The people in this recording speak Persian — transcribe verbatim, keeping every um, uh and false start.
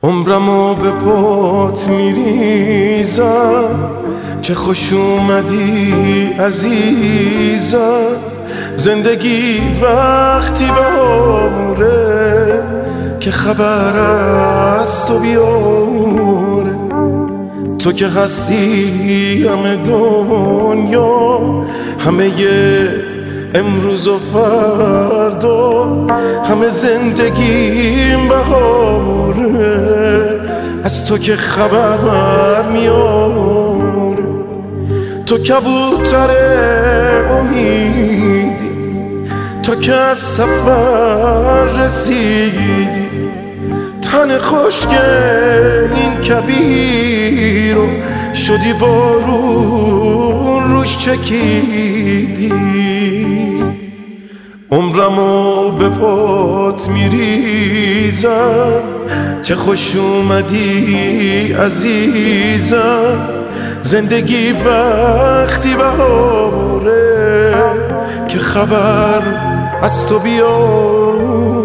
عمرمو به پات میریزم، چه خوش اومدی عزیزم. زندگی وقتی بهاره که خبر از تو بیاره. تو که هستی همه دنیا، همه امروز و فردا، همه زندگیم بهاره از تو که خبر میاره. تو کبوتر امیدی، تو که از سفر رسیدی. تن خشک این کویر رو شدی بارون روش چکیدی. عمرمو به پات میریزم، چه خوش اومدی عزیزم. زندگی وقتی بهاره که خبر از تو بیاره.